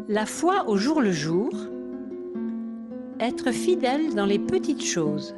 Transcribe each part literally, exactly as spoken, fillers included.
La foi au jour le jour, être fidèle dans les petites choses.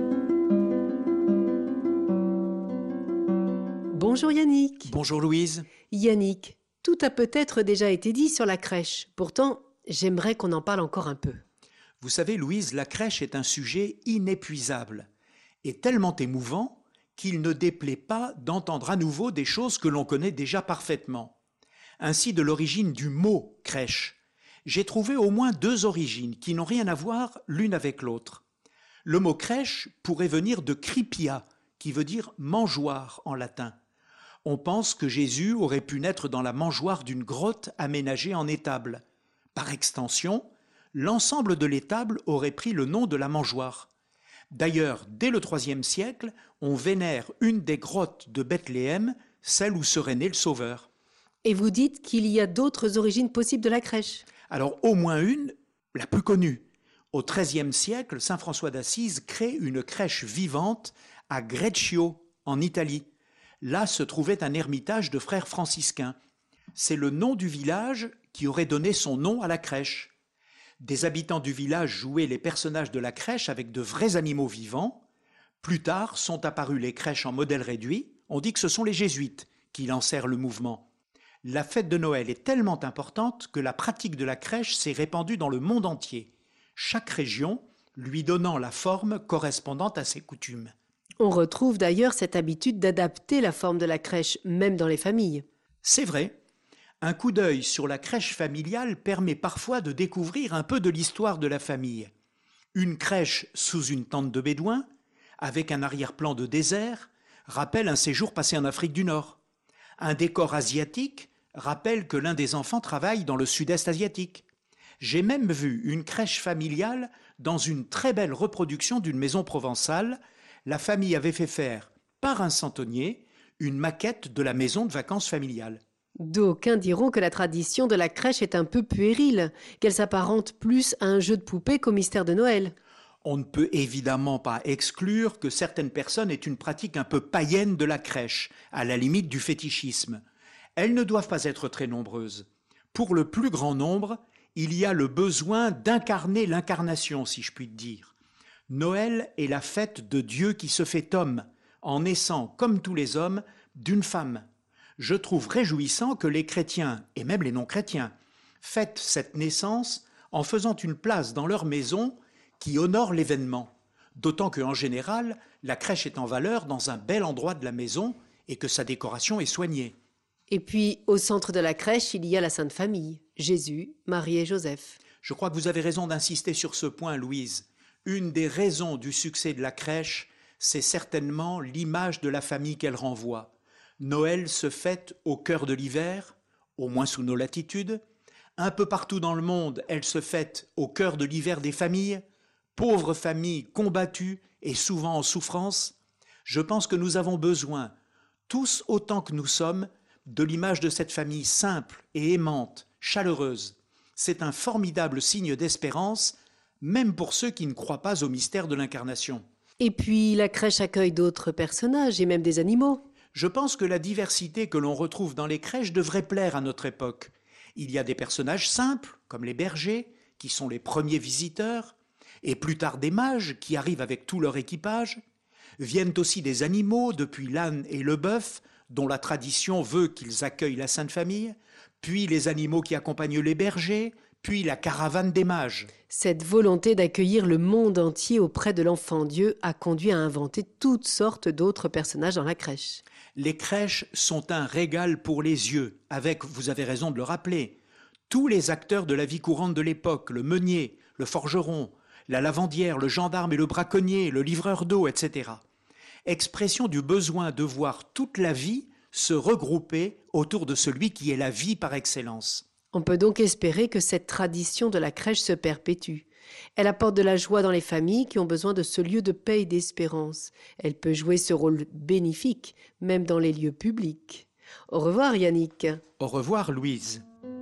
Bonjour Yannick. Bonjour Louise. Yannick, tout a peut-être déjà été dit sur la crèche. Pourtant, j'aimerais qu'on en parle encore un peu. Vous savez Louise, la crèche est un sujet inépuisable et tellement émouvant qu'il ne déplaît pas d'entendre à nouveau des choses que l'on connaît déjà parfaitement. Ainsi, de l'origine du mot crèche, j'ai trouvé au moins deux origines qui n'ont rien à voir l'une avec l'autre. Le mot crèche pourrait venir de cripia, qui veut dire mangeoire en latin. On pense que Jésus aurait pu naître dans la mangeoire d'une grotte aménagée en étable. Par extension, l'ensemble de l'étable aurait pris le nom de la mangeoire. D'ailleurs, dès le troisième siècle, on vénère une des grottes de Bethléem, celle où serait né le Sauveur. Et vous dites qu'il y a d'autres origines possibles de la crèche? Alors, au moins une, la plus connue. Au treizième siècle, saint François d'Assise crée une crèche vivante à Greccio, en Italie. Là se trouvait un ermitage de frères franciscains. C'est le nom du village qui aurait donné son nom à la crèche. Des habitants du village jouaient les personnages de la crèche avec de vrais animaux vivants. Plus tard sont apparues les crèches en modèle réduit. On dit que ce sont les jésuites qui lancèrent le mouvement. La fête de Noël est tellement importante que la pratique de la crèche s'est répandue dans le monde entier, chaque région lui donnant la forme correspondant à ses coutumes. On retrouve d'ailleurs cette habitude d'adapter la forme de la crèche, même dans les familles. C'est vrai. Un coup d'œil sur la crèche familiale permet parfois de découvrir un peu de l'histoire de la famille. Une crèche sous une tente de bédouin, avec un arrière-plan de désert, rappelle un séjour passé en Afrique du Nord. Un décor asiatique rappelle que l'un des enfants travaille dans le sud-est asiatique. J'ai même vu une crèche familiale dans une très belle reproduction d'une maison provençale. La famille avait fait faire, par un centenier, une maquette de la maison de vacances familiale. D'aucuns diront que la tradition de la crèche est un peu puérile, qu'elle s'apparente plus à un jeu de poupée qu'au mystère de Noël. On ne peut évidemment pas exclure que certaines personnes aient une pratique un peu païenne de la crèche, à la limite du fétichisme. Elles ne doivent pas être très nombreuses. Pour le plus grand nombre, il y a le besoin d'incarner l'incarnation, si je puis dire. Noël est la fête de Dieu qui se fait homme, en naissant, comme tous les hommes, d'une femme. Je trouve réjouissant que les chrétiens, et même les non-chrétiens, fêtent cette naissance en faisant une place dans leur maison qui honore l'événement. D'autant qu'en général, la crèche est en valeur dans un bel endroit de la maison et que sa décoration est soignée. Et puis, au centre de la crèche, il y a la Sainte Famille, Jésus, Marie et Joseph. Je crois que vous avez raison d'insister sur ce point, Louise. Une des raisons du succès de la crèche, c'est certainement l'image de la famille qu'elle renvoie. Noël se fête au cœur de l'hiver, au moins sous nos latitudes. Un peu partout dans le monde, elle se fête au cœur de l'hiver des familles, pauvres familles combattues et souvent en souffrance. Je pense que nous avons besoin, tous autant que nous sommes, de l'image de cette famille simple et aimante, chaleureuse. C'est un formidable signe d'espérance, même pour ceux qui ne croient pas au mystère de l'incarnation. Et puis, la crèche accueille d'autres personnages et même des animaux. Je pense que la diversité que l'on retrouve dans les crèches devrait plaire à notre époque. Il y a des personnages simples, comme les bergers, qui sont les premiers visiteurs, et plus tard des mages, qui arrivent avec tout leur équipage. Viennent aussi des animaux, depuis l'âne et le bœuf, dont la tradition veut qu'ils accueillent la Sainte Famille, puis les animaux qui accompagnent les bergers, puis la caravane des mages. Cette volonté d'accueillir le monde entier auprès de l'enfant Dieu a conduit à inventer toutes sortes d'autres personnages dans la crèche. Les crèches sont un régal pour les yeux, avec, vous avez raison de le rappeler, tous les acteurs de la vie courante de l'époque, le meunier, le forgeron, la lavandière, le gendarme et le braconnier, le livreur d'eau, et cetera. Expression du besoin de voir toute la vie se regrouper autour de celui qui est la vie par excellence. On peut donc espérer que cette tradition de la crèche se perpétue. Elle apporte de la joie dans les familles qui ont besoin de ce lieu de paix et d'espérance. Elle peut jouer ce rôle bénéfique, même dans les lieux publics. Au revoir Yannick. Au revoir Louise.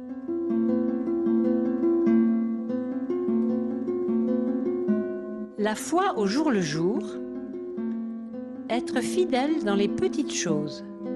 La foi au jour le jour, être fidèle dans les petites choses.